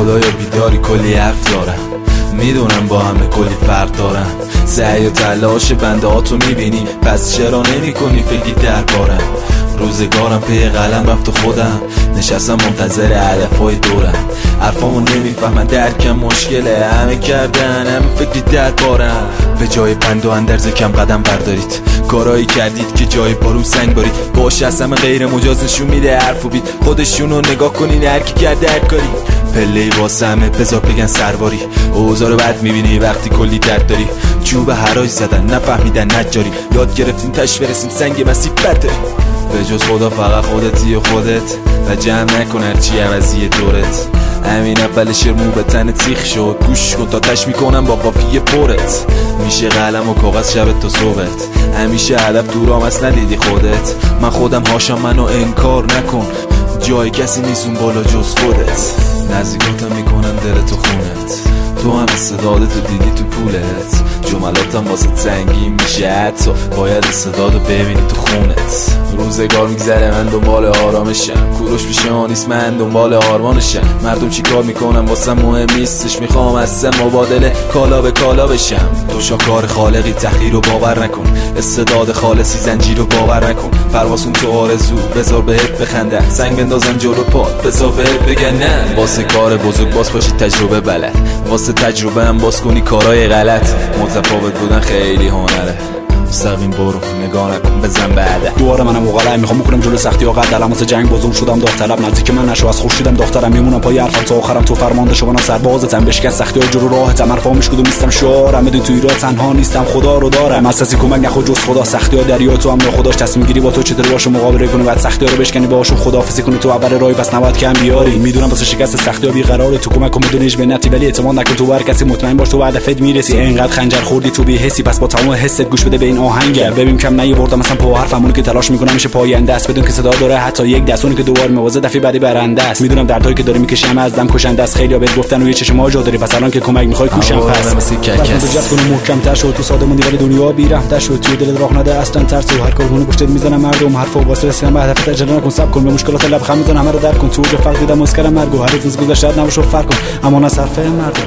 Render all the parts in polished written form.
خدایا بیداری کلی حرف دارم، میدونم با همه کلی فرق دارم. سعی و تلاش بنده ها تو میبینی، پس چرا نمی کنی فکری دربارم؟ روزگارم پی قلم رفت و خودم نشستم منتظر علفای دورم. حرفامو نمیفهمن، درکم مشکله، همه کردن همه فکری دربارم. به جای پند و اندرز کم قدم بردارید، کارایی کردید که جای بارون سنگ بارید. باشه از همه غیر مجاز نشون میده حرف و بید، خودشونو نگاه کنین هرکی کرده هر کاری. پله‌ای واسه همه بذار بگن سرباری، اوضاع رو بد میبینی وقتی کلی درد داری. چوب حراج زدن نفهمیدن نجاری، یاد گرفتیم تش برسیم سنگ مسیح برداری. به جز خدا فقط خودتی و خودت، و جمع نکن هرچی عوضی دورت. همین اول شعر مو به تن تیخ شد، گوش کن تا تش میکنم با قافیه پرت. میشه قلم و کاغذ شب تا صبحت، همیشه هدف دورام از ندیدی خودت. من خودم هاشم منو انکار نکن، جای کسی نیست اون بالا جز خودت. نزدیکاتم میکنم دلتو خونت، تو هم استعدادتو دیدی تو پولت. جملاتم واسه سنگین میشه، حتی باید استعدادو ببینی تو خونت. روزگار میگذره من دنبال آرامشم، کوروش پیش ما نیست من دنبال آرمانشم. مردم چی کار میکنم واسه مهم نیستش، میخوام از سه مبادله کالا به کالا بشم. تو شاکار خالقی تحقیر رو باور نکن، استعداد خالصی زنجیر رو باور نکن. پرواسون تو آرزو بذار بهت بخنده، سنگ بندازم جلو پات بذار بهت بگن نه. واسه کار بزرگ باز باشی تجربه بلد، واسه تجربه هم باز کنی کارهای غلط. متفاوت بودن خیلی هنره، مستقیم برو نگاه نکن بزن بعده. دوباره منم مقالم میخوام بکنم جلو سختی ها قد علامت جنگ بزرگ شدم داوطلب. نزدیک من نشو از خورشیدم داخترم، میمونم پای حرفم تا آخرم. تو فرمانده شو منم سربازتم، بشکن سختی ها جلو راحتم. حرفامش کدوم نیستم شعارم، بدون تو ایران تنها نیستم خدا رو دارم. از کسی کمک نخو جز خدا، سختی ها دریا تو هم خداش. تصمیم گیری با تو چطوری باشه مقابله کنی، بعد سختی ها رو بشکنی باهاشون خداحافظی کنی. تو اول راهی پس نباید کم بیاری. میدونم واسه شکست سختی ها بیقراره، تو کمک کن بدونیش به نتی، ولی اعتماد نکن تو هر کسی. مطمئن باش تو بعد هدفت میرسی. اینقدر خنجر خوردی تو بی حسی، پس با تمام حست گوش بده به این آهنگ. ببین کم نیاوردم مثلا پا حرفمونی که تلاش میکنم میشه پاینده است، بدون که صدا داره حتی یک دستونی که دوباره موازه دفعه بعدی برنده است. میدونم دردایی که داری میکشی همه از دم کشنده است. خیلی‌ها بهت گفتن و یه چشم آجا داری، پس الان که کمک میخوای کوشم پس مثل ککس جست کنو محکم‌تر شو. تو ساده موندی ولی دنیا بی رحم‌تر شد، توی دلت راه نده اصلا ترس و هر کارونه پشتت میزنم مردم. حرف و واسه رسیدن به هدفت عجله نکن، صبر کن به مشکلات لبخند میزنم همه رو درک کن. تو فرق دیدم مسکرم مرگ و هر روز گذشته نباشه فرق کن، اما نه صرفه مردم.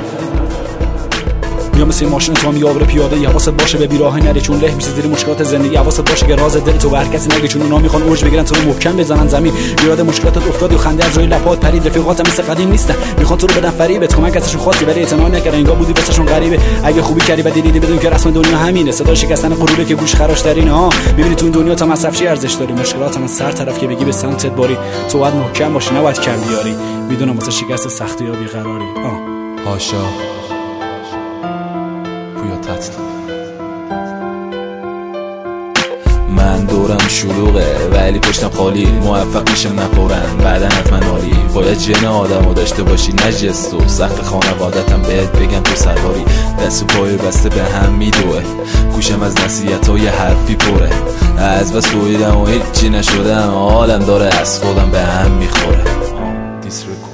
یا مثل ماشین تو هم یاور پیاده، حواست باشه به بیراهی نری چون له میشه زیر مشکلات زندگی. حواست باشه که راز دل تو به هر کسی نگی، چون اونا میخوان اوج بگیرن تو رو محکم بزنن زمین. یاد مشکلاتت افتادی و خنده از روی لبات پرید. رفیقاتم مثل قدیم نیستن، میخوان تو رو بدن فریبت. کمک ازشون خواستی ولی اعتنا نکردن، انگار بودی واسهشون غریبه. اگه خوبی کردی بعد دیدی بدون که رسم دنیا همینه. صدای شکستن غروره که گوش خراشترین ها. ببینی تو این دنیا تا مصرف چی ارزش داری. مشکلات من سر طرف که بگی به سمتت باری، تو باید محکم باشی نباید کم بیاری. میدونم واسه شکست سختی ها بیقراری. هاشا پویا تطلا. من دورم شلوغه ولی پشتم خالی، موفق میشم نپرن بعدن حتما عالی. باید جن آدمو داشته باشی نه جستو، سخت خانوادتم بهت بگم تو سرباری. دست و پای بسته به هم میدوه، گوشم از نصیحتای حرفی پره. از بس دویدم و هیچی نشدم، حالم داره از خودم به هم میخوره.